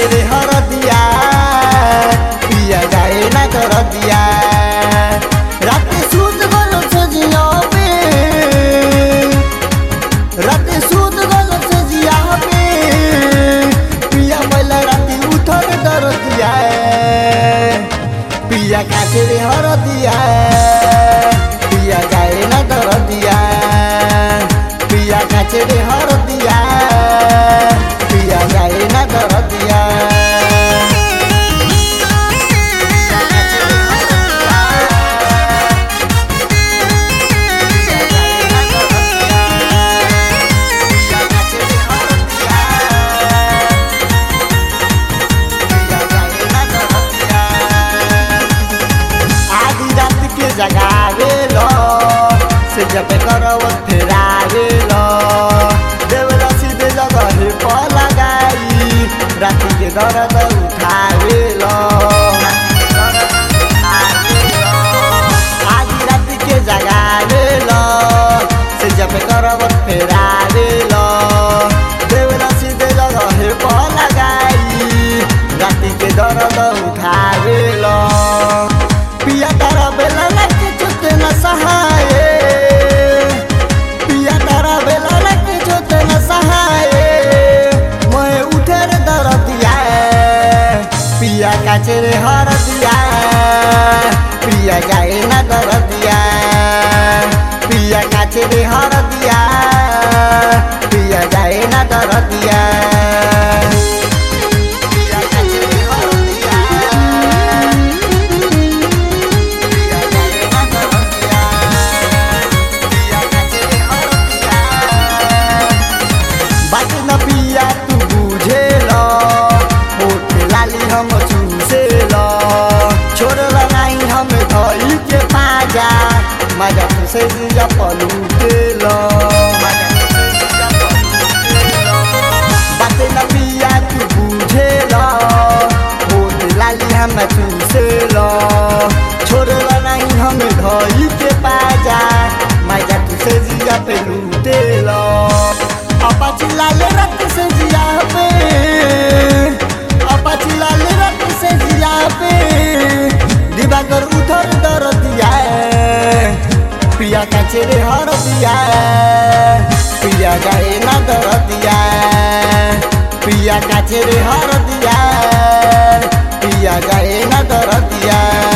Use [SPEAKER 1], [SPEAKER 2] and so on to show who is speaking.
[SPEAKER 1] रे हरदिया पिया जाए ना दरदिया राते सूत गलो सजिया पे राते सूत गलो सजिया पे पिया पहला राती उठर दरदिया पिया काटे रे हरदिया पिया जाए ना दरदिया पिया काटे रे हरदिया पिया जाए ना दरदिया जगावे लो से जब करव फेरावे लो देवरा सीधे जगह पर लगाई राती के दर्द उठावे लो आधी राती के जगावे लो से जब करव फेरावे लो देवरा सीधे जगह पर लगाई राती के दर्द उठावे लो पिया तारा बेला लगे चोते न सहाये पिया तारा बेला लगे चोते न सहाये मोहे उठे रे दरदिया पिया काचे रे हरदिया पिया जाए ना दरदिया पिया काचे रे हरदिया पिया जाए ना दरदिया हम चूसे लो छोड़ लगाई हम धई के पाजा मजा तुसे दिया पलूटे लो बातें न पिया तू बुझे लो होठ लाली हम चूसे लो छोड़ लगाई हम धई के पाजा मजा तुसे दिया पलूटे लो अपा चिल्लाले रत से जिया पे चिल्लाले रत से जिया पे दिवाकर उधर दरदिया पिया काचे रे हरदिया पिया जाए ना दरदिया पिया काचे रे हरदिया पिया जाए ना दरदिया।